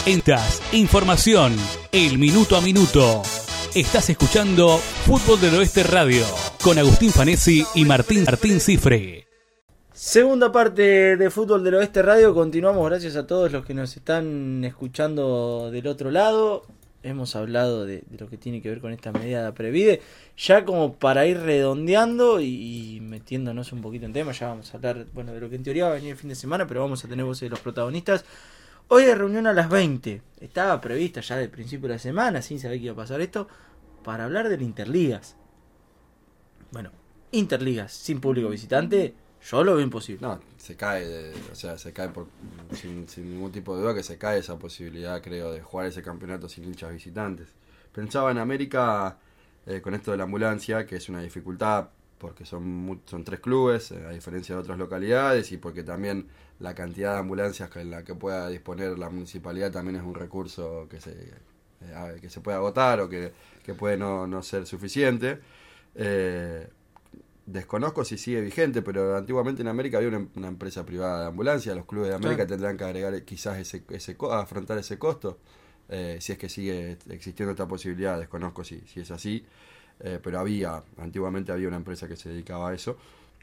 Entas, información, el minuto a minuto. Estás escuchando Fútbol del Oeste Radio con Agustín Fanesi y Martín Cifre. Segunda parte de Fútbol del Oeste Radio. Continuamos, gracias a todos los que nos están escuchando del otro lado. Hemos hablado de lo que tiene que ver con esta medida de Aprevide. Ya como para ir redondeando y metiéndonos un poquito en tema, ya vamos a hablar de lo que en teoría va a venir el fin de semana, pero vamos a tener voces de los protagonistas. Hoy hay reunión a las 20. Estaba prevista ya del principio de la semana, sin saber que iba a pasar esto, para hablar de las Interligas. Bueno, Interligas sin público visitante, yo lo veo imposible. No, se cae, sin ningún tipo de duda que se cae esa posibilidad, creo, de jugar ese campeonato sin hinchas visitantes. Pensaba en América con esto de la ambulancia, que es una dificultad porque son 3 clubes, a diferencia de otras localidades, y porque también la cantidad de ambulancias en la que pueda disponer la municipalidad también es un recurso que se puede agotar o que puede no ser suficiente. Desconozco si sigue vigente, pero antiguamente en América había una empresa privada de ambulancia. Los clubes de América tendrán que agregar quizás afrontar ese costo, si es que sigue existiendo esta posibilidad. Desconozco si es así, pero antiguamente había una empresa que se dedicaba a eso,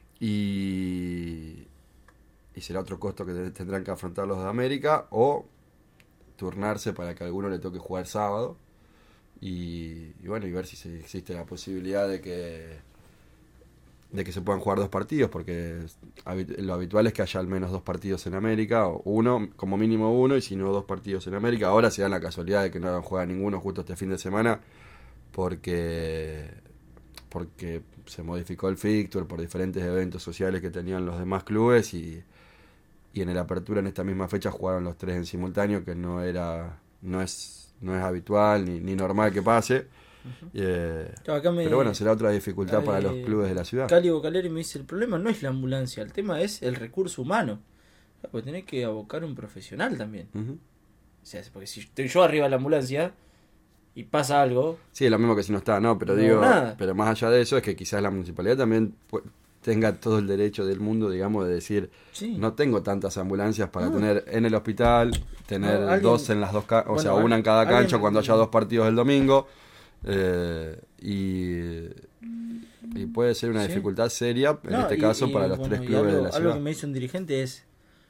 y será otro costo que tendrán que afrontar los de América, o turnarse para que a alguno le toque jugar sábado y ver si existe la posibilidad de que se puedan jugar 2 partidos, porque lo habitual es que haya al menos 2 partidos en América, o como mínimo uno, y si no 2 partidos en América. Ahora se da la casualidad de que no juega ninguno justo este fin de semana, porque se modificó el fixture por diferentes eventos sociales que tenían los demás clubes, y en el Apertura en esta misma fecha jugaron los 3 en simultáneo, que no es habitual ni normal que pase. Pero bueno, será otra dificultad para los clubes de la ciudad. Cali Bocaleri me dice: el problema no es la ambulancia, el tema es el recurso humano, porque tenés que abocar un profesional también. O sea, porque si estoy yo arriba de la ambulancia y pasa algo, sí, es lo mismo que si no está, pero pero más allá de eso es que quizás la municipalidad también tenga todo el derecho del mundo, digamos, de decir, no tengo tantas ambulancias para tener en el hospital, tener 2 en las 2 una en cada cancha cuando haya 2 partidos el domingo. Y puede ser una dificultad seria en este caso para los 3 clubes de la ciudad. Algo que me dice un dirigente es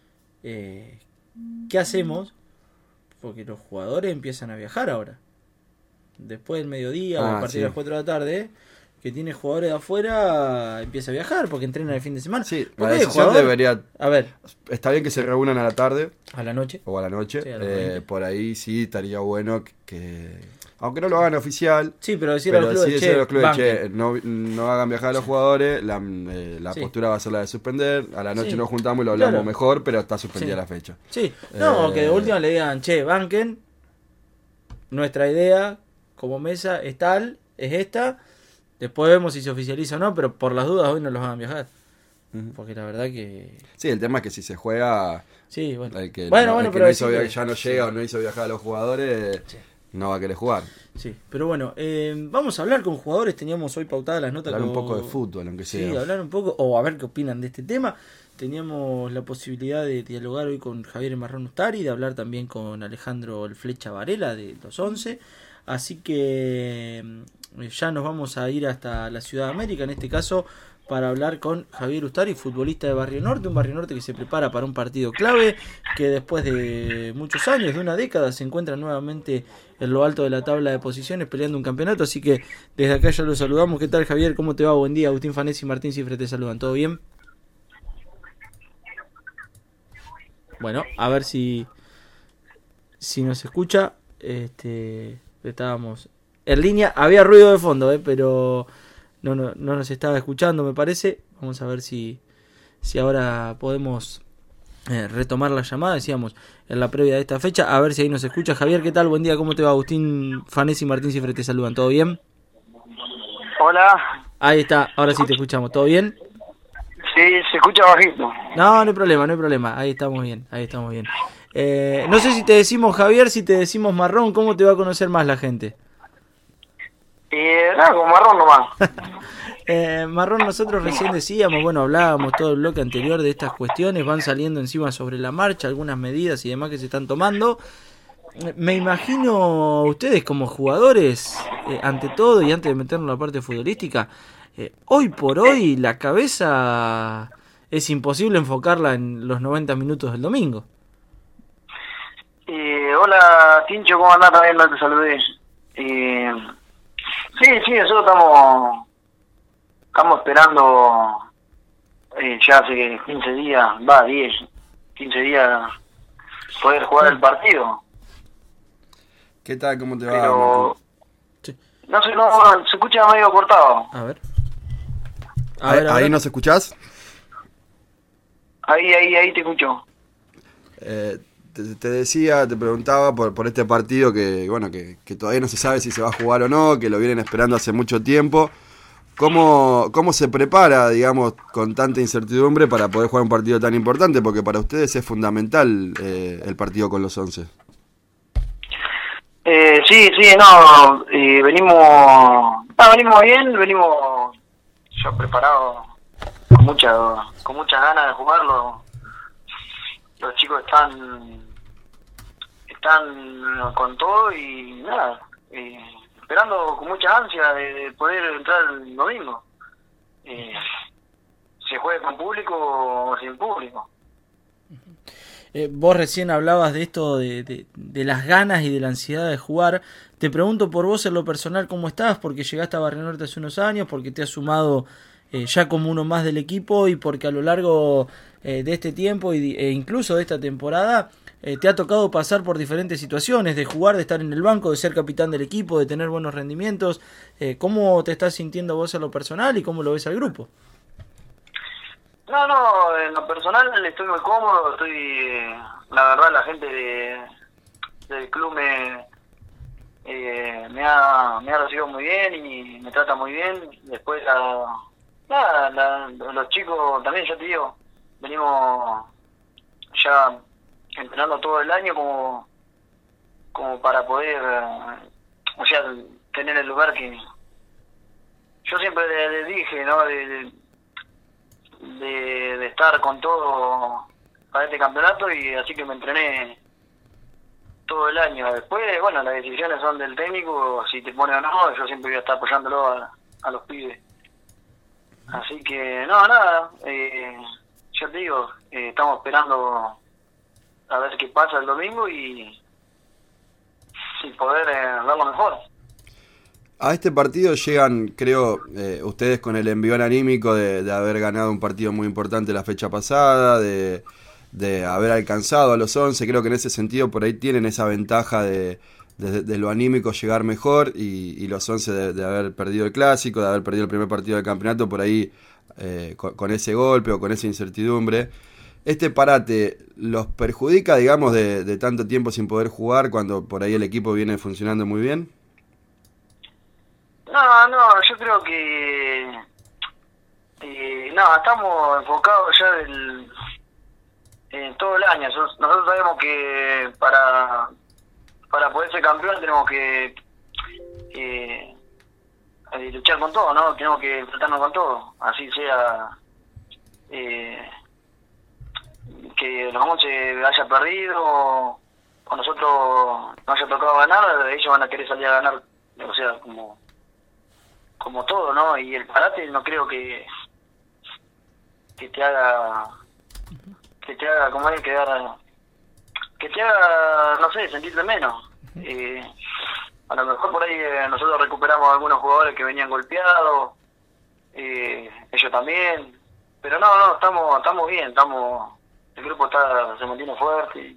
¿qué hacemos? Porque los jugadores empiezan a viajar ahora, después del mediodía o a partir de las 4 de la tarde, que tiene jugadores de afuera, empieza a viajar porque entrenan el fin de semana. Sí, la decisión debería... A ver, está bien que se reúnan a la tarde. A la noche. O a la noche. Por ahí sí estaría bueno que... Aunque no lo hagan oficial. Sí, pero decir a los clubes, no hagan viajar a los jugadores, la postura va a ser la de suspender. A la noche nos juntamos y lo hablamos mejor, pero está suspendida la fecha. Sí, que de última le digan, banquen, nuestra idea como mesa es tal, es esta, después vemos si se oficializa o no, pero por las dudas hoy no los hagan viajar. Porque la verdad que... Sí, el tema es que si se juega... Sí, bueno. El que pero ya no llega o no hizo viajar a los jugadores... Sí. No va a querer jugar. Sí, pero bueno, vamos a hablar con jugadores. Teníamos hoy pautadas las notas. Hablar un poco de fútbol, aunque sea. Sí, hablar un poco, o a ver qué opinan de este tema. Teníamos la posibilidad de dialogar hoy con Javier Marrón Ustari, de hablar también con Alejandro El Flecha Varela de los 11. Así que ya nos vamos a ir hasta la Ciudad de América, en este caso, para hablar con Javier Ustari, futbolista de Barrio Norte, un Barrio Norte que se prepara para un partido clave, que después de muchos años, de una década, se encuentra nuevamente en lo alto de la tabla de posiciones peleando un campeonato, así que desde acá ya lo saludamos. ¿Qué tal, Javier? ¿Cómo te va? Buen día. Agustín Fanesi y Martín Cifre te saludan. ¿Todo bien? Bueno, a ver si nos escucha. Estábamos en línea, había ruido de fondo, pero no nos estaba escuchando, me parece. Vamos a ver si ahora podemos retomar la llamada. Decíamos en la previa de esta fecha, a ver si ahí nos escucha. Javier, ¿qué tal? Buen día, ¿cómo te va? Agustín Fanesi y Martín Cifre te saludan. ¿Todo bien? Hola. Ahí está, ahora sí te escuchamos. ¿Todo bien? Sí, se escucha bajito. No hay problema. Ahí estamos bien. No sé si te decimos Javier, si te decimos Marrón, ¿cómo te va a conocer más la gente? Con Marrón nomás. Marrón, nosotros recién decíamos, hablábamos todo el bloque anterior de estas cuestiones, van saliendo encima sobre la marcha algunas medidas y demás que se están tomando. me imagino ustedes como jugadores, ante todo y antes de meternos en la parte futbolística, hoy por hoy la cabeza es imposible enfocarla en los 90 minutos del domingo. Hola Tincho, ¿cómo andás? También no te saludé. Sí, nosotros estamos esperando ya hace 15 días, 15 días poder jugar el partido. ¿Qué tal? ¿Cómo te va? Pero Sí. no sé, se escucha medio cortado. A ver. ¿Ahí nos escuchás? Ahí te escucho. Te decía, te preguntaba por este partido que todavía no se sabe si se va a jugar o no, que lo vienen esperando hace mucho tiempo. ¿Cómo se prepara, digamos, con tanta incertidumbre para poder jugar un partido tan importante? Porque para ustedes es fundamental el partido con los 11. Venimos bien, venimos ya preparados con muchas ganas de jugarlo. Los chicos están con todo y nada, esperando con mucha ansia de poder entrar el domingo. Se juegue con público o sin público. Vos recién hablabas de esto, de las ganas y de la ansiedad de jugar. Te pregunto por vos en lo personal cómo estás, porque llegaste a Barrio Norte hace unos años, porque te has sumado ya como uno más del equipo y porque a lo largo de este tiempo e incluso de esta temporada te ha tocado pasar por diferentes situaciones, de jugar, de estar en el banco, de ser capitán del equipo, de tener buenos rendimientos. ¿Cómo te estás sintiendo vos en lo personal y cómo lo ves al grupo? No, en lo personal estoy muy cómodo, la verdad la gente del club me ha recibido muy bien y me trata muy bien. Después los chicos también, ya te digo, venimos ya entrenando todo el año como para poder, tener el lugar que yo siempre les dije, ¿no? De estar con todo para este campeonato, y así que me entrené todo el año. Después, las decisiones son del técnico, si te pone o no, yo siempre voy a estar apoyándolo a los pibes. Así que, nada, ya te digo, estamos esperando a ver qué pasa el domingo y poder dar lo mejor. A este partido llegan, creo, ustedes con el envión anímico de haber ganado un partido muy importante la fecha pasada, de haber alcanzado a los 11. Creo que en ese sentido por ahí tienen esa ventaja de lo anímico llegar mejor, y los 11 de haber perdido el clásico, de haber perdido el primer partido del campeonato por ahí con ese golpe o con esa incertidumbre. ¿Este parate los perjudica, digamos, de tanto tiempo sin poder jugar cuando por ahí el equipo viene funcionando muy bien? No, yo creo que estamos enfocados ya en todo el año. Nosotros sabemos que para poder ser campeón tenemos que luchar con todo, ¿no? Tenemos que enfrentarnos con todo, así sea que los 11 haya perdido o nosotros no haya tocado ganar, ellos van a querer salir a ganar, o sea, como todo, ¿no? Y el parate no creo que te haga como es, que te haga, no sé, sentirte menos. A lo mejor por ahí nosotros recuperamos a algunos jugadores que venían golpeados, ellos también, pero no, estamos bien, el grupo se mantiene fuerte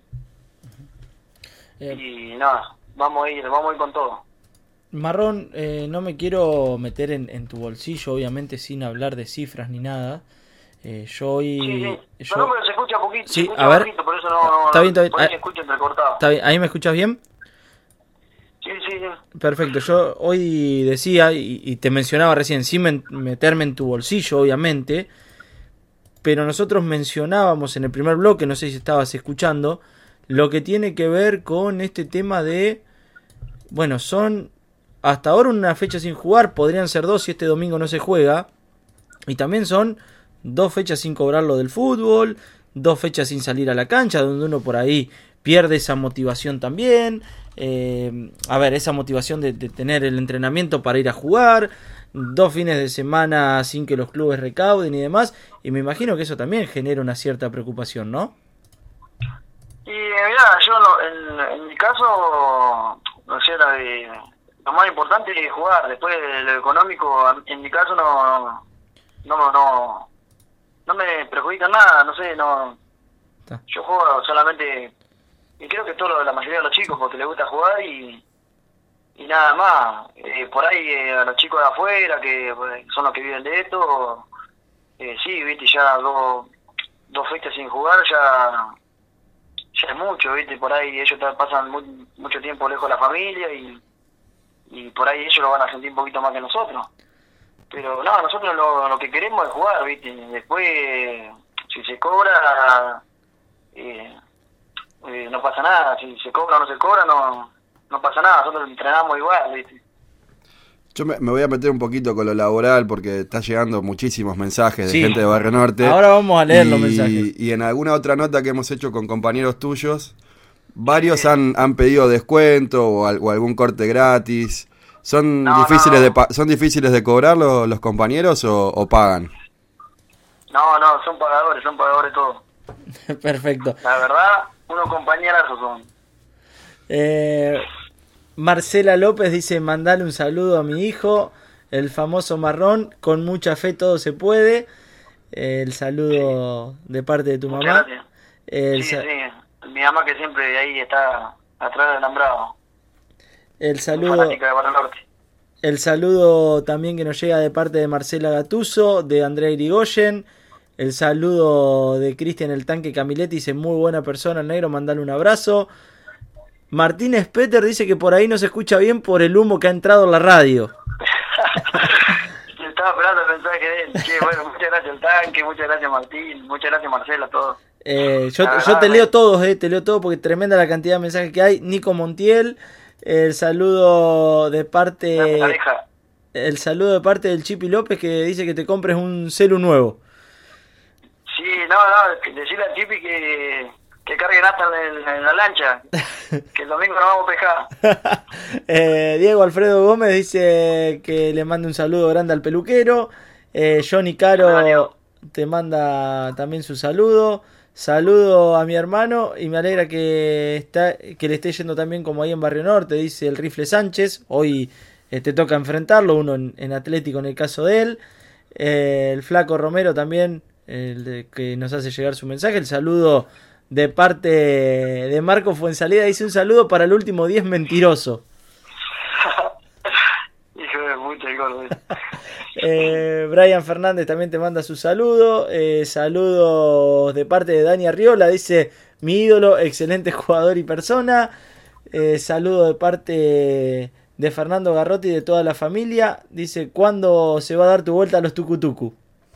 y nada, vamos a ir con todo. Marrón, no me quiero meter en tu bolsillo, obviamente sin hablar de cifras ni nada. Yo hoy... Sí. No, pero se escucha poquito, sí, a ver, poquito, por eso no está bien. Por ahí se escucha entrecortado. Está bien, ¿ahí me escuchas bien? Sí. Perfecto, yo hoy decía, y te mencionaba recién, sin meterme en tu bolsillo, obviamente, pero nosotros mencionábamos en el primer bloque, no sé si estabas escuchando, lo que tiene que ver con este tema de, son hasta ahora una fecha sin jugar, podrían ser 2 si este domingo no se juega, y también son 2 fechas sin cobrar lo del fútbol, 2 fechas sin salir a la cancha, donde uno por ahí pierde esa motivación también. A ver, esa motivación de tener el entrenamiento para ir a jugar, 2 fines de semana sin que los clubes recauden y demás, y me imagino que eso también genera una cierta preocupación, ¿no? Y mira, yo en mi caso, o sea, lo más importante es jugar. Después lo económico, en mi caso no me perjudica nada, no sé, no. Yo juego solamente, y creo que la mayoría de los chicos, porque les gusta jugar y nada más. Por ahí a los chicos de afuera, que son los que viven de esto, sí, viste, ya dos fechas sin jugar ya es mucho, viste, por ahí ellos pasan mucho tiempo lejos de la familia y por ahí ellos lo van a sentir un poquito más que nosotros. Pero no, nosotros lo que queremos es jugar, viste. Después, si se cobra, no pasa nada. Si se cobra o no se cobra, no pasa nada. Nosotros entrenamos igual, viste. Yo me voy a meter un poquito con lo laboral porque está llegando muchísimos mensajes de Sí. gente de Barrio Norte. Ahora vamos a leer los mensajes. Y en alguna otra nota que hemos hecho con compañeros tuyos, varios han pedido descuento o algún corte gratis. ¿Son difíciles de cobrar los compañeros o pagan? No, son pagadores todos. Perfecto. La verdad, unos compañerazos son. Marcela López dice: mandale un saludo a mi hijo, el famoso Marrón, con mucha fe todo se puede. El saludo de parte de tu Muchas mamá. gracias. Sí. Mi mamá que siempre ahí está atrás del alambrado. El Muy saludo, fanática de Barrio Norte. el saludo también que nos llega de parte de Marcela Gatuso, de Andrea Irigoyen. El saludo de Cristian el Tanque Camiletti, dice: muy buena persona, negro, mandale un abrazo. Martínez Peter dice que por ahí no se escucha bien por el humo que ha entrado en la radio. Estaba esperando el mensaje de él. Che, bueno, muchas gracias el Tanque, muchas gracias Martín, muchas gracias Marcela, a todos. Yo te leo todos, te leo todo porque tremenda la cantidad de mensajes que hay. Nico Montiel, el saludo de parte del Chipi López, que dice que te compres un celu nuevo. Sí, decirle al Chipi que cargue nafta en la lancha, que el domingo nos vamos a pescar. Diego Alfredo Gómez dice que le mande un saludo grande al peluquero. Johnny Caro te manda también su saludo. Saludo a mi hermano y me alegra que le esté yendo también como ahí en Barrio Norte, dice el Rifle Sánchez. Hoy te toca enfrentarlo, uno en Atlético en el caso de él. El Flaco Romero también, que nos hace llegar su mensaje. El saludo de parte de Marco Fuensalida, dice: un saludo para el último 10 mentiroso. Hijo de puta, el gordo. Brian Fernández también te manda su saludo. Saludos de parte de Dani Arriola, dice: mi ídolo, excelente jugador y persona. Saludo de parte de Fernando Garrotti y de toda la familia. Dice: ¿cuándo se va a dar tu vuelta a los tucutucu?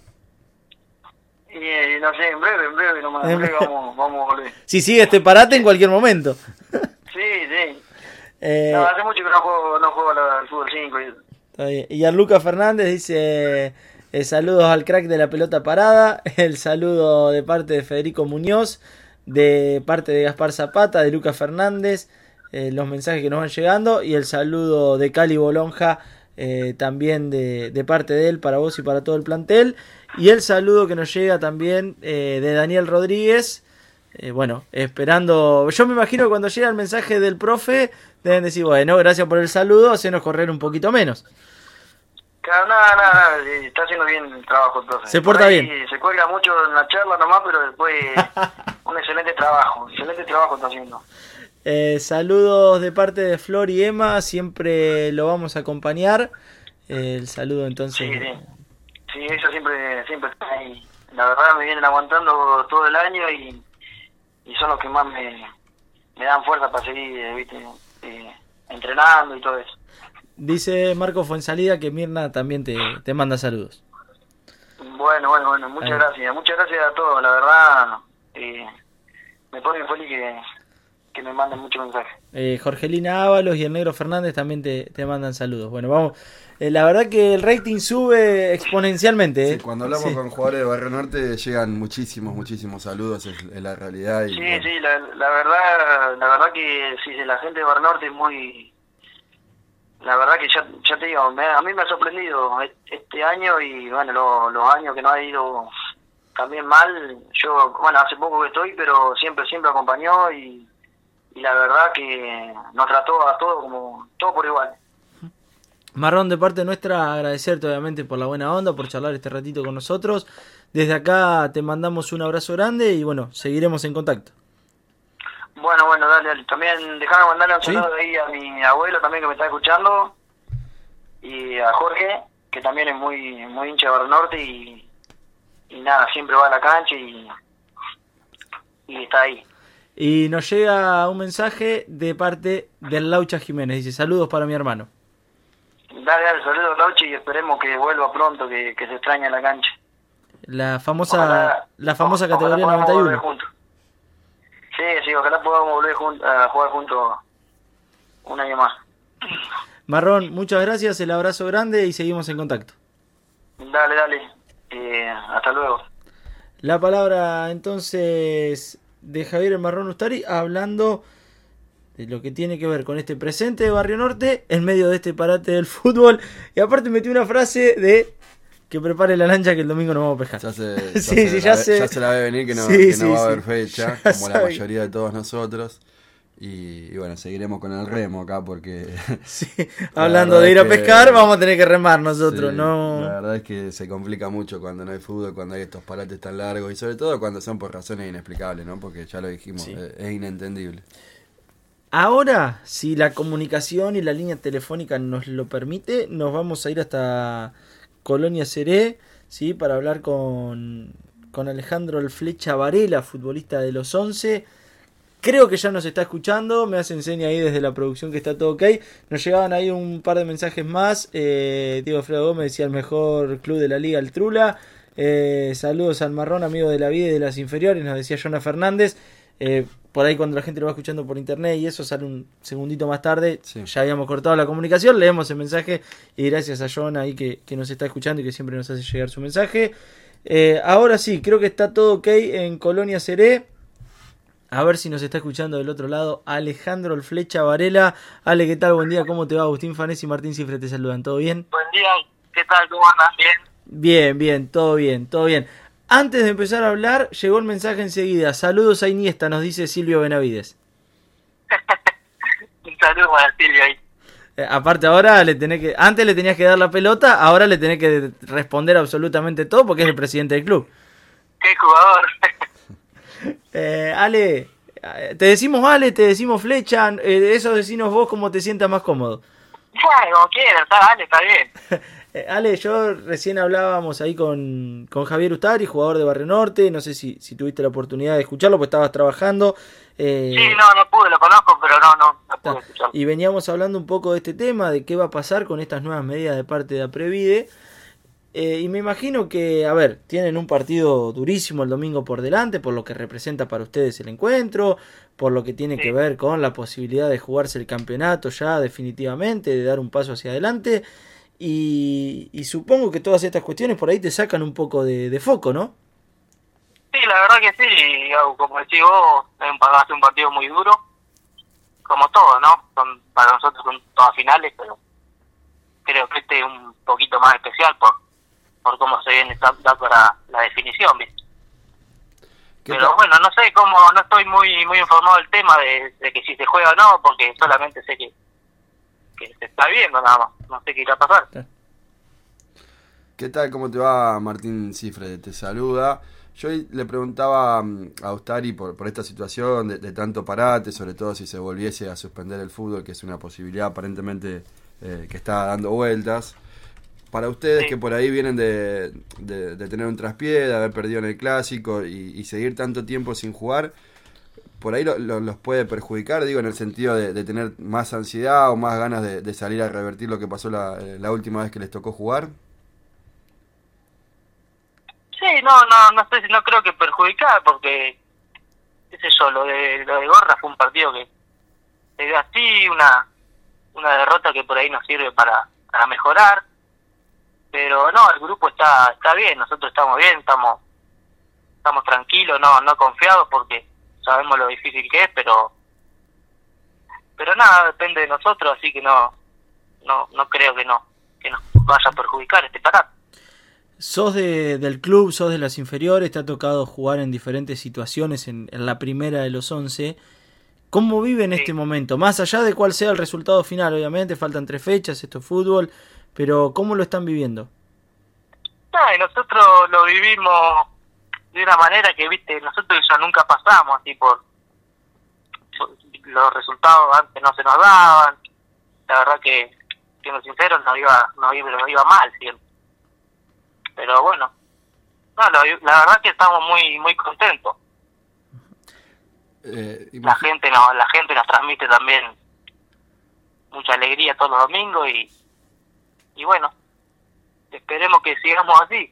Y no sé, en breve nomás, en breve vamos a volver. Si sigues, te parate en cualquier momento. Sí. No, hace mucho que no juego al fútbol 5. Y a Lucas Fernández dice: saludos al crack de la pelota parada. El saludo de parte de Federico Muñoz, de parte de Gaspar Zapata, de Lucas Fernández, los mensajes que nos van llegando, y el saludo de Cali Bolonja, también de parte de él, para vos y para todo el plantel. Y el saludo que nos llega también de Daniel Rodríguez. Bueno, esperando. Yo me imagino que cuando llega el mensaje del profe deben decir: bueno, gracias por el saludo, hacenos correr un poquito menos. Nada, está haciendo bien el trabajo el profe. Se porta bien. Se cuelga mucho en la charla nomás, pero después un excelente trabajo está haciendo. Saludos de parte de Flor y Emma, siempre lo vamos a acompañar. El saludo entonces. Sí, ellos siempre están ahí. La verdad me vienen aguantando todo el año y son los que más me dan fuerza para seguir, entrenando y todo eso. Dice Marco Fuensalida que Mirna también te manda saludos. Bueno, muchas gracias a todos, la verdad me pone feliz que me mandan muchos mensajes. Jorgelina Ábalos y el Negro Fernández también te mandan saludos. Bueno, vamos. La verdad que el rating sube exponencialmente. Sí, cuando hablamos con jugadores de Barrio Norte llegan muchísimos saludos, es la realidad. Y, Sí, bueno. sí, la verdad que sí, la gente de Barrio Norte es muy... La verdad que ya te digo, a mí me ha sorprendido este año y bueno, los años que no ha ido también mal. Yo, bueno, hace poco que estoy, pero siempre acompañó y la verdad que nos trató a todos como todo por igual. Marrón, de parte nuestra, agradecerte obviamente por la buena onda, por charlar este ratito con nosotros. Desde acá te mandamos un abrazo grande y bueno, seguiremos en contacto. Bueno, dale. También déjame mandarle un ¿Sí? saludo ahí a mi abuelo también que me está escuchando y a Jorge, que también es muy hincha de Barrio Norte y nada, siempre va a la cancha y está ahí. Y nos llega un mensaje de parte del Laucha Jiménez. Dice, saludos para mi hermano. Dale, saludos Lauchi y esperemos que vuelva pronto, que se extraña la cancha. La famosa categoría ojalá podamos volver 91. juntos. Sí, ojalá podamos volver a jugar juntos un año más. Marrón, muchas gracias, el abrazo grande y seguimos en contacto. Dale. Hasta luego. La palabra entonces de Javier Marrón Ustari hablando de lo que tiene que ver con este presente de Barrio Norte en medio de este parate del fútbol. Y aparte metió una frase de que prepare la lancha que el domingo nos vamos a pescar. Ya se la ve venir que no va a haber fecha, ya como sabe. la mayoría de todos nosotros. Y bueno, seguiremos con el remo acá porque... Sí, hablando de ir a pescar, vamos a tener que remar nosotros, sí, ¿no? La verdad es que se complica mucho cuando no hay fútbol, cuando hay estos parates tan largos y sobre todo cuando son por razones inexplicables, ¿no? Porque ya lo dijimos, Sí. es inentendible. Ahora, si la comunicación y la línea telefónica nos lo permite, nos vamos a ir hasta Colonia Seré, ¿sí? Para hablar con Alejandro el Flecha Varela, futbolista de los 11. Creo que ya nos está escuchando, me hacen seña ahí desde la producción que está todo ok. Nos llegaban ahí un par de mensajes más. Diego Alfredo Gómez decía el mejor club de la liga, el Trula. Saludos al Marrón, amigo de la vida y de las inferiores, nos decía Jonah Fernández. Por ahí cuando la gente lo va escuchando por internet y eso sale un segundito más tarde, Sí. ya habíamos cortado la comunicación, leemos el mensaje y gracias a Jonah ahí que nos está escuchando y que siempre nos hace llegar su mensaje. Ahora sí, creo que está todo ok en Colonia Seré. A ver si nos está escuchando del otro lado Alejandro el Flecha Varela. Ale, ¿qué tal? Buen día, ¿cómo te va? Agustín Fanés y Martín Cifre te saludan, ¿todo bien? Buen día, ¿qué tal? ¿Cómo andan? Bien, todo bien. Antes de empezar a hablar, llegó el mensaje enseguida. Saludos a Iniesta, nos dice Silvio Benavides. Un saludo para Silvio ahí. Aparte ahora antes le tenías que dar la pelota, ahora le tenés que responder absolutamente todo porque es el presidente del club. ¡Qué jugador! Ale, te decimos Ale, te decimos Flecha, eso decinos vos como te sientas más cómodo. Como quieras, está bien. Ale, yo recién hablábamos ahí con Javier Ustari, jugador de Barrio Norte, no sé si tuviste la oportunidad de escucharlo, porque estabas trabajando. Sí, no pude, lo conozco, pero no pude escucharlo. Y veníamos hablando un poco de este tema, de qué va a pasar con estas nuevas medidas de parte de Aprevide. Y me imagino que, a ver, tienen un partido durísimo el domingo por delante, por lo que representa para ustedes el encuentro, por lo que tiene que ver con la posibilidad de jugarse el campeonato ya definitivamente, de dar un paso hacia adelante. Y supongo que todas estas cuestiones por ahí te sacan un poco de foco, ¿no? Sí, la verdad que sí, como decís vos, va a ser un partido muy duro, como todo, ¿no? Para nosotros son todas finales, pero creo que este es un poquito más especial por cómo se viene dando para la definición, ¿viste? Pero bueno, no sé no estoy muy informado del tema de que si se juega o no, porque solamente sé que se está viendo nada más, no sé qué irá a pasar. ¿Qué tal? ¿Cómo te va? Martín Cifre te saluda. Yo le preguntaba a Ustari por esta situación de tanto parate, sobre todo si se volviese a suspender el fútbol, que es una posibilidad aparentemente que está dando vueltas. Para ustedes que por ahí vienen de tener un traspié, de haber perdido en el Clásico y seguir tanto tiempo sin jugar, por ahí los puede perjudicar, digo, en el sentido de tener más ansiedad o más ganas de salir a revertir lo que pasó la última vez que les tocó jugar. Sí, no sé si no creo que perjudicar, porque sé yo, lo de Gorra fue un partido que se dio así, una derrota que por ahí nos sirve para mejorar, pero no, el grupo está bien, nosotros estamos bien, estamos tranquilos, no confiados porque sabemos lo difícil que es, pero nada, depende de nosotros, así que no creo que nos vaya a perjudicar este parate. Sos del club, sos de las inferiores, te ha tocado jugar en diferentes situaciones en la primera de los 11. ¿Cómo viven este momento? Más allá de cuál sea el resultado final, obviamente, faltan 3 fechas, esto es fútbol, pero ¿cómo lo están viviendo? Y nosotros lo vivimos de una manera que, viste, nosotros ya nunca pasamos así por los resultados antes no se nos daban, la verdad que, siendo sinceros, nos iba mal siempre. Pero bueno, la verdad que estamos muy contentos. La gente nos transmite también mucha alegría todos los domingos y bueno, esperemos que sigamos así.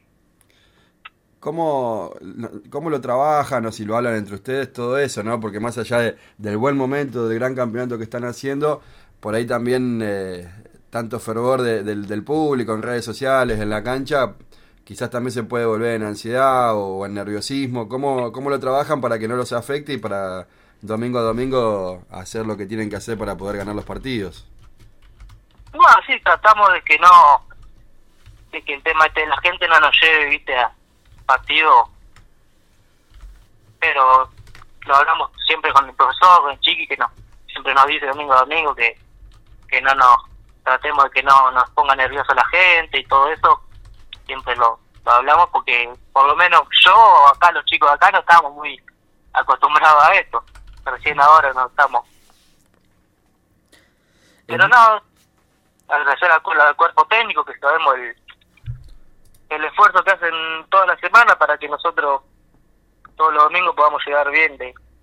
¿Cómo lo trabajan o si lo hablan entre ustedes, todo eso, ¿no? Porque más allá del buen momento, del gran campeonato que están haciendo, por ahí también tanto fervor del público en redes sociales, en la cancha, quizás también se puede volver en ansiedad o en nerviosismo. ¿Cómo lo trabajan para que no los afecte y para domingo a domingo hacer lo que tienen que hacer para poder ganar los partidos? Bueno, sí, tratamos de que el tema de la gente no nos lleve, viste, a partido, pero lo hablamos siempre con el profesor, con el Chiqui, que siempre nos dice domingo a domingo que no tratemos de que no nos ponga nervioso la gente y todo eso. Siempre lo hablamos porque por lo menos yo, acá los chicos de acá no estamos muy acostumbrados a esto, recién ahora no estamos. Pero no, agradecer al cuerpo técnico, que sabemos el esfuerzo que hacen toda la semana para que nosotros todos los domingos podamos llegar bien,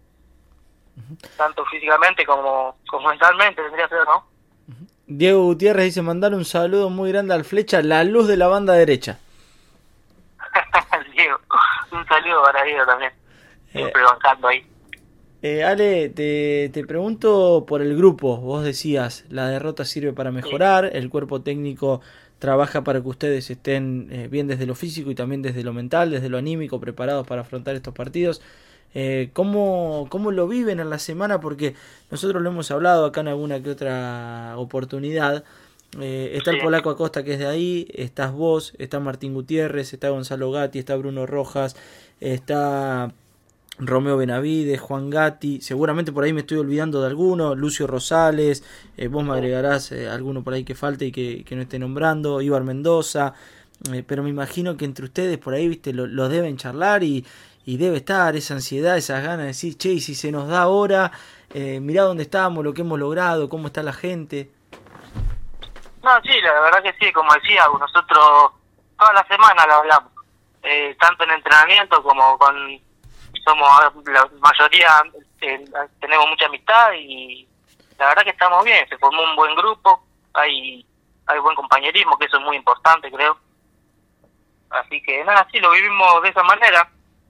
tanto físicamente como mentalmente tendría que ser, ¿no? Diego Gutiérrez dice: mandar un saludo muy grande al Flecha, la luz de la banda derecha. Diego, un saludo para Diego también, siempre bancando ahí. Ale, te pregunto por el grupo. Vos decías, la derrota sirve para mejorar, el cuerpo técnico trabaja para que ustedes estén bien desde lo físico y también desde lo mental, desde lo anímico, preparados para afrontar estos partidos. ¿Cómo lo viven en la semana? Porque nosotros lo hemos hablado acá en alguna que otra oportunidad. Está el polaco Acosta, que es de ahí, estás vos, está Martín Gutiérrez, está Gonzalo Gatti, está Bruno Rojas, está Romeo Benavides, Juan Gatti, seguramente por ahí me estoy olvidando de alguno, Lucio Rosales, vos me agregarás alguno por ahí que falte y que no esté nombrando, Ibar Mendoza, pero me imagino que entre ustedes por ahí, viste, lo deben charlar y debe estar esa ansiedad, esas ganas de decir, che, y si se nos da ahora, mirá dónde estamos, lo que hemos logrado, cómo está la gente. No, sí, la verdad que sí, como decía, nosotros toda la semana lo hablamos, tanto en entrenamiento como somos la mayoría, tenemos mucha amistad y la verdad que estamos bien, se formó un buen grupo, hay buen compañerismo, que eso es muy importante, creo. Así que nada, sí, lo vivimos de esa manera.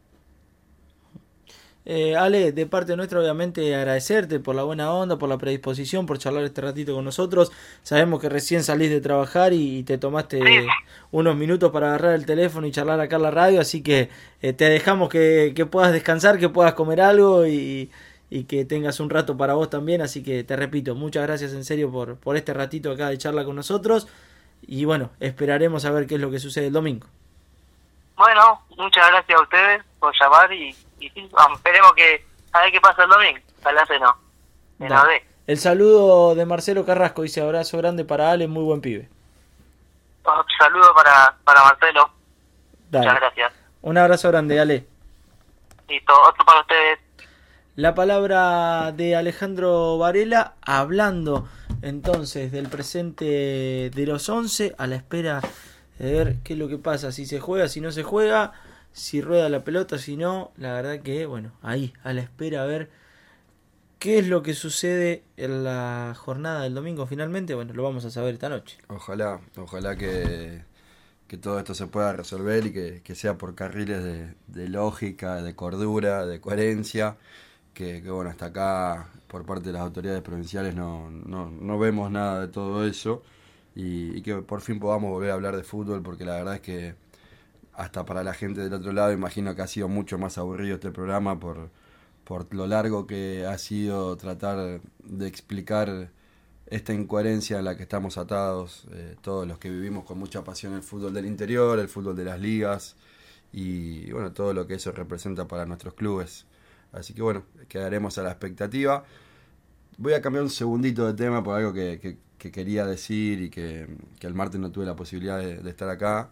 Ale, de parte nuestra obviamente agradecerte por la buena onda, por la predisposición, por charlar este ratito con nosotros. Sabemos que recién salís de trabajar y te tomaste unos minutos para agarrar el teléfono y charlar acá en la radio, así que te dejamos que puedas descansar, que puedas comer algo y que tengas un rato para vos también, así que te repito, muchas gracias en serio por este ratito acá de charla con nosotros y bueno, esperaremos a ver qué es lo que sucede el domingo. Bueno, muchas gracias a ustedes por llamar y sí, esperemos a ver qué pasa el domingo. Ojalá se nos dé. El saludo de Marcelo Carrasco, dice: abrazo grande para Ale, muy buen pibe. Un saludo para Marcelo. Dale. Muchas gracias. Un abrazo grande, Ale. Listo, otro para ustedes. La palabra de Alejandro Varela, hablando entonces del presente de los 11, a la espera de ver qué es lo que pasa, si se juega, si no se juega, si rueda la pelota, si no. La verdad que, bueno, ahí, a la espera a ver qué es lo que sucede en la jornada del domingo finalmente. Bueno, lo vamos a saber esta noche. Ojalá que todo esto se pueda resolver y que sea por carriles de lógica, de cordura, de coherencia que bueno, hasta acá por parte de las autoridades provinciales no vemos nada de todo eso y que por fin podamos volver a hablar de fútbol, porque la verdad es que hasta para la gente del otro lado imagino que ha sido mucho más aburrido este programa por lo largo que ha sido tratar de explicar esta incoherencia en la que estamos atados, todos los que vivimos con mucha pasión el fútbol del interior, el fútbol de las ligas y bueno, todo lo que eso representa para nuestros clubes. Así que bueno, quedaremos a la expectativa. Voy a cambiar un segundito de tema por algo que quería decir y que el martes no tuve la posibilidad de estar acá,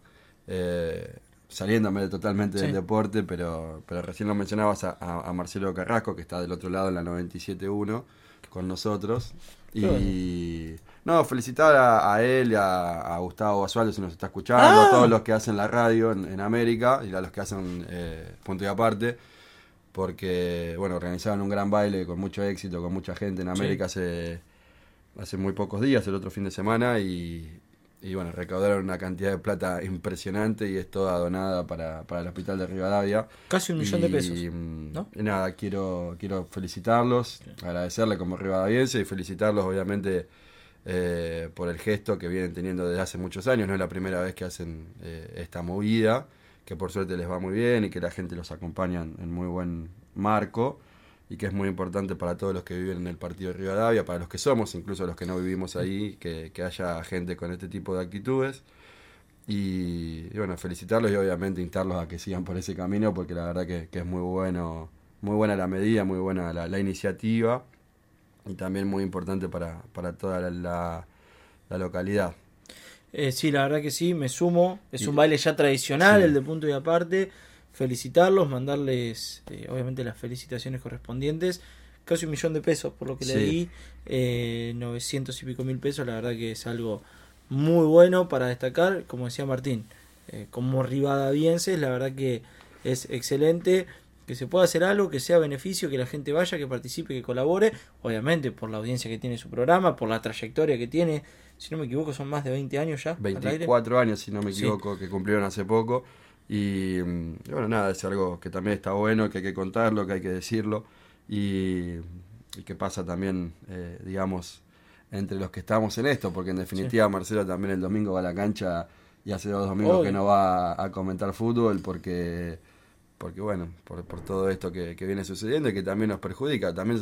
saliéndome totalmente del deporte, pero recién lo mencionabas a Marcelo Carrasco, que está del otro lado en la 97.1 con nosotros. Y no, felicitar a él y a Gustavo Basualdo, si nos está escuchando, a todos los que hacen la radio en América y a los que hacen Punto y Aparte, porque bueno, organizaron un gran baile con mucho éxito, con mucha gente en América hace muy pocos días, el otro fin de semana, y bueno, recaudaron una cantidad de plata impresionante y es toda donada para el hospital de Rivadavia. Casi 1 millón de pesos, ¿no? Y nada, quiero felicitarlos, agradecerle como rivadaviense y felicitarlos obviamente por el gesto que vienen teniendo desde hace muchos años. No es la primera vez que hacen esta movida, que por suerte les va muy bien y que la gente los acompaña en muy buen marco, y que es muy importante para todos los que viven en el partido de Rivadavia, para los que somos, incluso los que no vivimos ahí, que haya gente con este tipo de actitudes. Y bueno, felicitarlos y obviamente instarlos a que sigan por ese camino, porque la verdad que es muy buena la medida, muy buena la iniciativa, y también muy importante para toda la localidad. Sí, la verdad que sí, me sumo. Es un baile ya tradicional, el de Punto y Aparte. Felicitarlos, mandarles obviamente las felicitaciones correspondientes. Casi 1 millón de pesos por lo que leí, 900 y pico mil pesos. La verdad que es algo muy bueno para destacar. Como decía Martín, como rivadavienses, la verdad que es excelente que se pueda hacer algo, que sea beneficio, que la gente vaya, que participe, que colabore, obviamente por la audiencia que tiene su programa, por la trayectoria que tiene. Si no me equivoco, son más de 20 años ya. 24 años, si no me equivoco, que cumplieron hace poco. Y bueno, nada, es algo que también está bueno, que hay que contarlo, que hay que decirlo, y que pasa también, digamos, entre los que estamos en esto, porque en definitiva Marcelo también el domingo va a la cancha y hace 2 domingos que no va a comentar fútbol, porque bueno, por todo esto que viene sucediendo y que también nos perjudica. También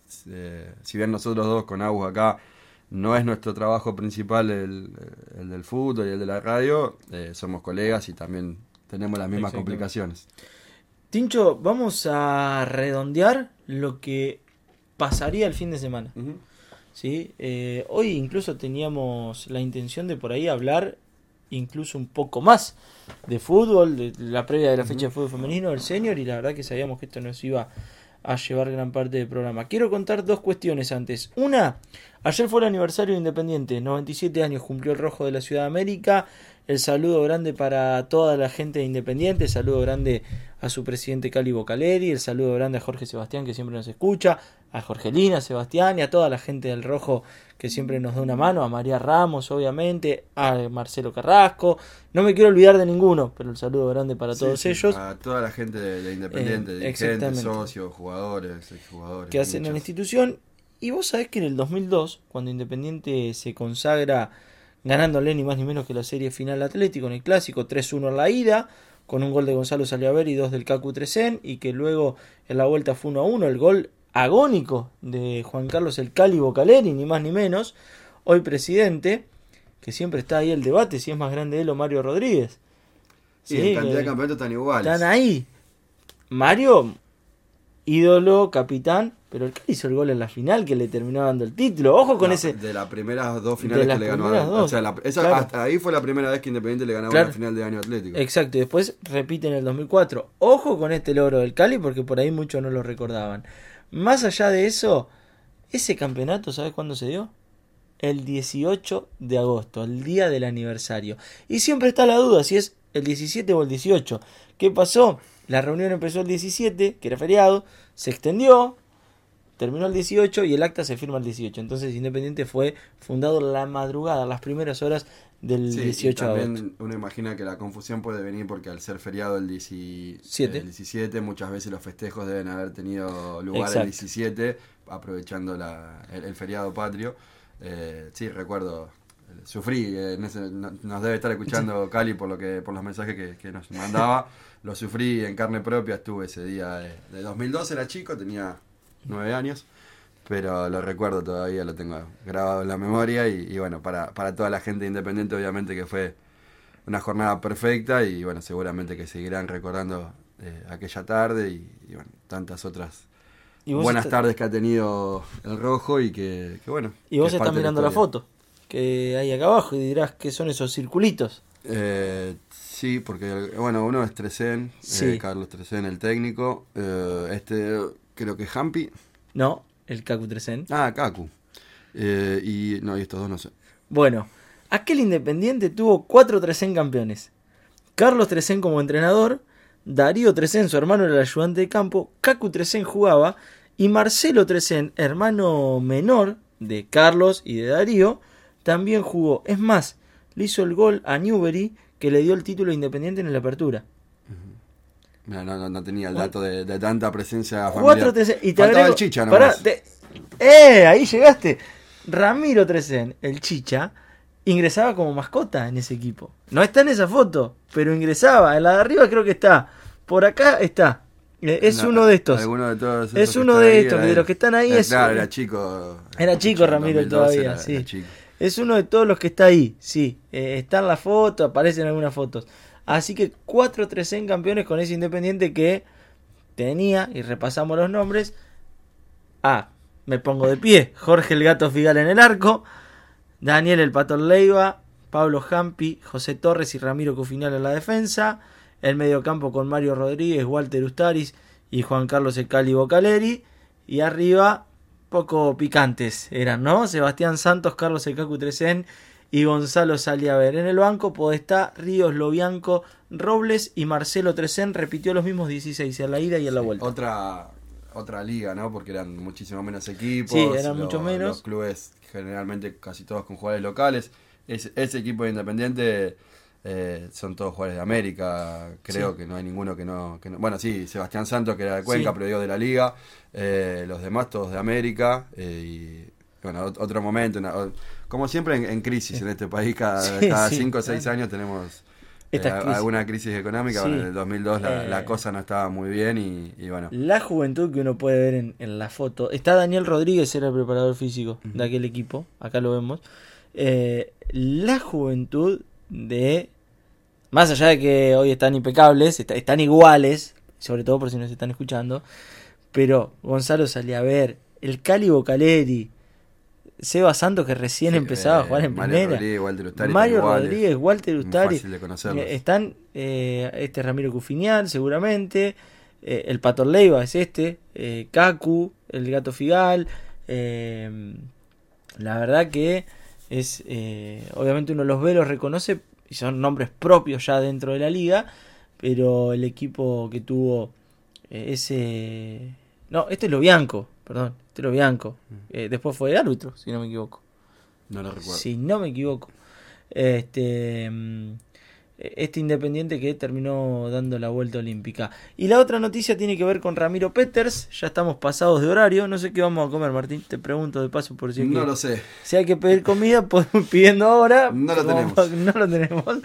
si bien nosotros dos con Agus acá no es nuestro trabajo principal el del fútbol y el de la radio, somos colegas y también tenemos las mismas complicaciones. Tincho, vamos a redondear lo que pasaría el fin de semana. Uh-huh. ¿Sí? Hoy incluso teníamos la intención de por ahí hablar incluso un poco más de fútbol, de la previa de la fecha de fútbol femenino, del senior, y la verdad que sabíamos que esto nos iba a llevar gran parte del programa. Quiero contar 2 cuestiones antes. Una, ayer fue el aniversario de Independiente, 97 años cumplió el rojo de la Ciudad de América. El saludo grande para toda la gente de Independiente, el saludo grande a su presidente Cali Bocaleri, el saludo grande a Jorge Sebastián, que siempre nos escucha, a Jorgelina Sebastián y a toda la gente del rojo que siempre nos da una mano, a María Ramos obviamente, a Marcelo Carrasco, no me quiero olvidar de ninguno, pero el saludo grande para todos ellos. A toda la gente de Independiente, dirigentes, socios, jugadores, exjugadores. Que hacen en la institución. Y vos sabés que en el 2002, cuando Independiente se consagra ganándole ni más ni menos que la serie final Atlético en el Clásico, 3-1 en la ida, con un gol de Gonzalo Saliaver y 2 del Cacu Trecén, y que luego en la vuelta fue 1-1, el gol agónico de Juan Carlos el Cali Bocaleri, ni más ni menos, hoy presidente, que siempre está ahí el debate si es más grande él o Mario Rodríguez. Sí, en cantidad de campeonatos están iguales. Están ahí. Mario, ídolo, capitán, pero el Cali hizo el gol en la final que le terminó dando el título. Ojo con ese. De las primeras 2 finales que le ganó. O sea, hasta ahí fue la primera vez que Independiente le ganaba una final de año Atlético. Exacto, y después repite en el 2004. Ojo con este logro del Cali, porque por ahí muchos no lo recordaban. Más allá de eso, ese campeonato, ¿sabes cuándo se dio? El 18 de agosto, el día del aniversario. Y siempre está la duda si es el 17 o el 18. ¿Qué pasó? La reunión empezó el 17, que era feriado, se extendió. terminó el 18 y el acta se firma el 18. Entonces Independiente fue fundado la madrugada, las primeras horas del 18 de agosto. También uno imagina que la confusión puede venir porque al ser feriado el 17, muchas veces los festejos deben haber tenido lugar el 17, aprovechando el feriado patrio. Sí, recuerdo, sufrí, nos debe estar escuchando Cali por los mensajes que nos mandaba. Lo sufrí en carne propia, estuve ese día de 2012, era chico, tenía 9 años, pero lo recuerdo todavía, lo tengo grabado en la memoria y bueno, para toda la gente Independiente obviamente que fue una jornada perfecta y bueno, seguramente que seguirán recordando aquella tarde y bueno, tantas otras buenas tardes que ha tenido el Rojo y que bueno. Y vos estás mirando la foto que hay acá abajo y dirás que son esos circulitos. Sí, porque bueno, uno es Trecén, sí. Carlos Trecén, el técnico, creo que Hampi. No, el Cacu Trecén. Cacu. Y estos dos no sé. Bueno, aquel Independiente tuvo 4 Trecén campeones. Carlos Trecén como entrenador, Darío Trecén, su hermano, era el ayudante de campo, Cacu Trecén jugaba y Marcelo Trecén, hermano menor de Carlos y de Darío, también jugó. Es más, le hizo el gol a Newbery que le dio el título a Independiente en la apertura. No tenía el dato de tanta presencia familiar. 4 Trecén, y te faltaba agrego, el Chicha nomás. Ahí llegaste. Ramiro Trecén, el Chicha, ingresaba como mascota en ese equipo. No está en esa foto, pero ingresaba. En la de arriba creo que está. Por acá está. Uno de estos. Alguno de todos es uno de estos, de los que están ahí. Claro, era chico. Era chico Ramiro todavía, sí. Es uno de todos los que está ahí, sí. Está en la foto, aparecen algunas fotos. Así que 4 Trecén campeones con ese Independiente que tenía, y repasamos los nombres. Me pongo de pie. Jorge el Gato Figal en el arco. Daniel el Pato Leiva. Pablo Hampi, José Torres y Ramiro Cufinal en la defensa. El mediocampo con Mario Rodríguez, Walter Ustaris y Juan Carlos El Cali Bocaleri. Y arriba, poco picantes eran, ¿no? Sebastián Santos, Carlos El Cacu Trecén y Gonzalo Saliaver. En el banco, Podestá, Ríos, Lobianco, Robles y Marcelo Trecén. Repitió los mismos 16 en la ida y en la vuelta. Otra liga, ¿no? Porque eran muchísimo menos equipos. Sí, eran mucho menos. Los clubes generalmente casi todos con jugadores locales. Ese equipo de Independiente son todos jugadores de América. Creo que no hay ninguno que no. Bueno, sí, Sebastián Santos, que era de Cuenca, pero digo de la liga. Los demás todos de América. Y bueno, otro momento. Como siempre en crisis en este país, cada 5 o 6 años tenemos alguna crisis económica. Bueno, en el 2002 la cosa no estaba muy bien y bueno. La juventud que uno puede ver en la foto. Está Daniel Rodríguez, era el preparador físico de aquel equipo. Acá lo vemos. La juventud de... Más allá de que hoy están impecables, están iguales, sobre todo por si nos están escuchando, pero Gonzalo Saliaver, el Cali Bocaleri, Seba Santos, que recién empezaba a jugar en primera, Mario Rodríguez, Walter Ustari, están Ramiro Cufinial seguramente, el Pato Leiva es Cacu, el Gato Figal, la verdad que es obviamente uno los ve, los reconoce y son nombres propios ya dentro de la liga, pero el equipo que tuvo este es Lobianco, después fue árbitro, si no me equivoco. No lo recuerdo. Si no me equivoco. Este Independiente que terminó dando la vuelta olímpica. Y la otra noticia tiene que ver con Ramiro Peters. Ya estamos pasados de horario. No sé qué vamos a comer, Martín. Te pregunto de paso por si no lo sé. Si hay que pedir comida, podemos ir pidiendo ahora. No lo tenemos. No lo tenemos.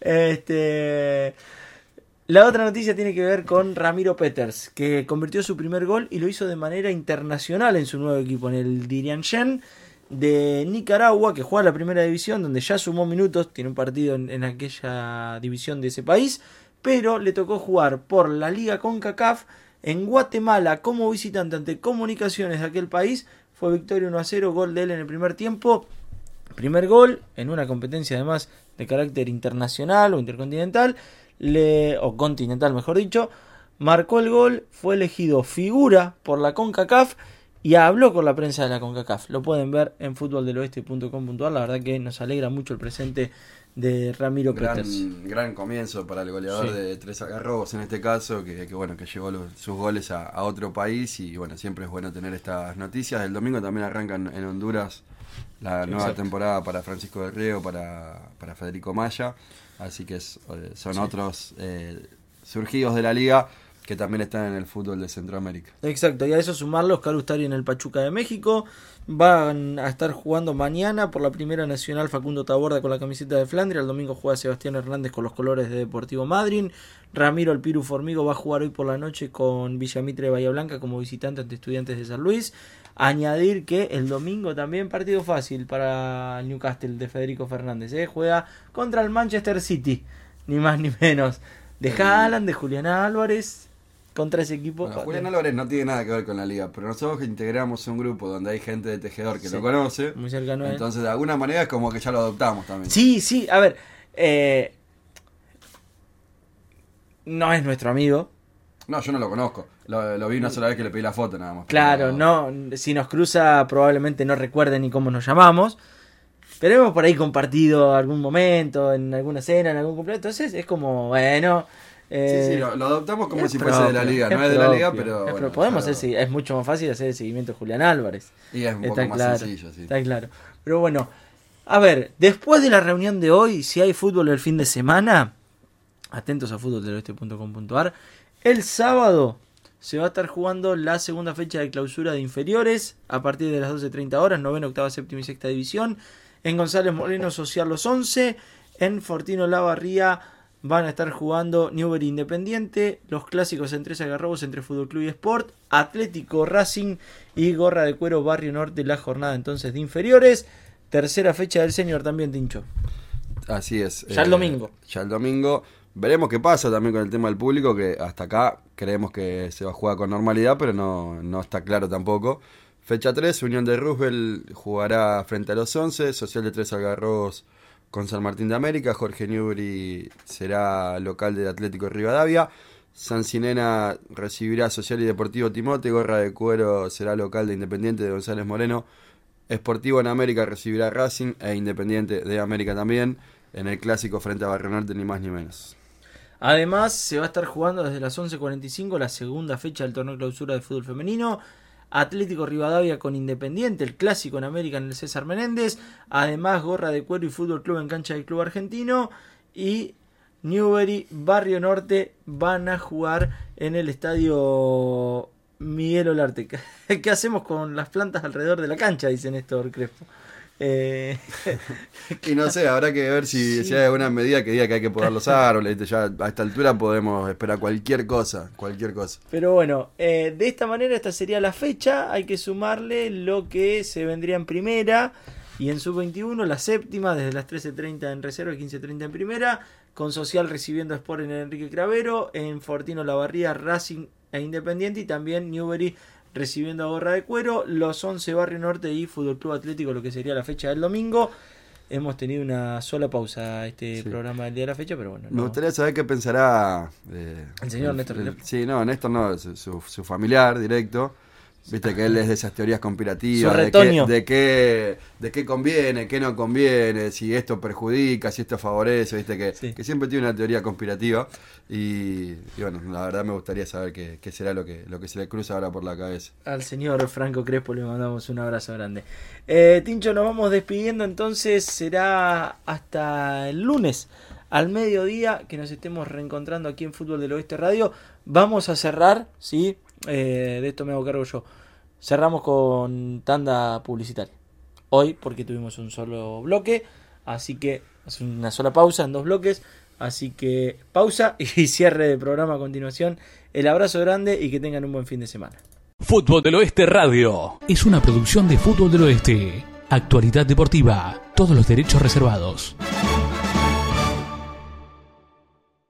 La otra noticia tiene que ver con Ramiro Peters, que convirtió su primer gol y lo hizo de manera internacional en su nuevo equipo, en el Dirianchen de Nicaragua, que juega la primera división, donde ya sumó minutos, tiene un partido en aquella división de ese país, pero le tocó jugar por la Liga CONCACAF en Guatemala como visitante ante Comunicaciones de aquel país. Fue victoria 1-0, gol de él en el primer tiempo. Primer gol en una competencia además de carácter internacional o intercontinental, o continental mejor dicho. Marcó el gol, fue elegido figura por la CONCACAF y habló con la prensa de la CONCACAF. Lo pueden ver en futboldeloeste.com.ar. La verdad que nos alegra mucho el presente de Ramiro Peters. Gran comienzo para el goleador de Tres Algarrobos en este caso, que llevó sus goles a otro país, y bueno, siempre es bueno tener estas noticias. El domingo también arrancan en Honduras la nueva temporada para Francisco del Río, para Federico Maya, así que son otros surgidos de la liga que también están en el fútbol de Centroamérica. Exacto, y a eso sumarlo Oscar Ustari en el Pachuca de México. Van a estar jugando mañana por la Primera Nacional Facundo Taborda con la camiseta de Flandria. El domingo juega Sebastián Hernández con los colores de Deportivo Madryn. Ramiro El Piru Formigo va a jugar hoy por la noche con Villamitre de Bahía Blanca como visitante ante Estudiantes de San Luis. Añadir que el domingo también partido fácil para el Newcastle de Federico Fernández. Juega contra el Manchester City, ni más ni menos. De Haaland, de Julián Álvarez, contra ese equipo. Bueno, Julián Álvarez no tiene nada que ver con la liga, pero nosotros que integramos un grupo donde hay gente de Tejedor que lo conoce, muy cercano a él. Entonces de alguna manera es como que ya lo adoptamos también. Sí, a ver, no es nuestro amigo. No, yo no lo conozco. Lo vi una sola vez que le pedí la foto nada más. Claro, no, si nos cruza probablemente no recuerde ni cómo nos llamamos. Pero hemos por ahí compartido algún momento, en alguna cena, en algún cumpleaños. Entonces es como, bueno. Sí, lo adoptamos como si fuese de la liga. No es de la liga, pero. Bueno, podemos hacer, es mucho más fácil hacer el seguimiento de Julián Álvarez. Y es un poco más sencillo, sí. Está claro. Pero bueno, a ver, después de la reunión de hoy, si hay fútbol el fin de semana, atentos a futboldeloeste.com.ar. El sábado se va a estar jugando la segunda fecha de clausura de inferiores a partir de las 12:30 horas, 9ª, 8ª, 7ª y 6ª división. En González Moreno, Social Los 11. En Fortino Lavarría van a estar jugando Newbery Independiente, los clásicos en Tres Algarrobos entre Fútbol Club y Sport, Atlético Racing y Gorra de Cuero Barrio Norte, la jornada entonces de inferiores. Tercera fecha del senior también, Tincho. Así es. Ya el domingo. Ya el domingo. Veremos qué pasa también con el tema del público, que hasta acá creemos que se va a jugar con normalidad, pero no está claro tampoco. Fecha 3, Unión de Roosevelt jugará frente a los 11, Social de Tres Algarrobos con San Martín de América, Jorge Newbery será local del Atlético Rivadavia, San Cinena recibirá Social y Deportivo Timote, Gorra de Cuero será local de Independiente de González Moreno, Sportivo en América recibirá Racing e Independiente de América también, en el clásico frente a Barrio Norte, ni más ni menos. Además, se va a estar jugando desde las 11:45 la segunda fecha del torneo clausura de fútbol femenino. Atlético Rivadavia con Independiente, el clásico en América en el César Menéndez. Además, Gorra de Cuero y Fútbol Club en cancha del Club Argentino. Y Newbery, Barrio Norte van a jugar en el estadio Miguel Olarte. ¿Qué hacemos con las plantas alrededor de la cancha? Dice Néstor Crespo. Y no sé, habrá que ver si hay alguna medida que diga que hay que podar los árboles. Ya a esta altura podemos esperar cualquier cosa. Pero bueno, de esta manera esta sería la fecha. Hay que sumarle lo que se vendría en primera y en sub-21, la séptima, desde las 13:30 en reserva y 15:30 en primera, con Social recibiendo a Sport en el Enrique Cravero, en Fortino Lavarría, Racing e Independiente, y también Newbery recibiendo a Gorra de Cuero, los 11 Barrio Norte y Fútbol Club Atlético, lo que sería la fecha del domingo. Hemos tenido una sola pausa programa del día de la fecha, pero bueno. Me gustaría saber qué pensará el señor Néstor. Sí, no, Néstor no, su familiar directo. Viste que él es de esas teorías conspirativas, de qué conviene, qué no conviene, si esto perjudica, si esto favorece, viste que siempre tiene una teoría conspirativa y bueno, la verdad me gustaría saber qué será lo que se le cruza ahora por la cabeza. Al señor Franco Crespo le mandamos un abrazo grande. Tincho, nos vamos despidiendo, entonces será hasta el lunes al mediodía que nos estemos reencontrando aquí en Fútbol del Oeste Radio. Vamos a cerrar, ¿sí? De esto me hago cargo yo. Cerramos con tanda publicitaria hoy porque tuvimos un solo bloque, así que es una sola pausa en 2 bloques, así que pausa y cierre de programa a continuación. El abrazo grande y que tengan un buen fin de semana. Fútbol del Oeste Radio es una producción de Fútbol del Oeste. Actualidad deportiva, todos los derechos reservados.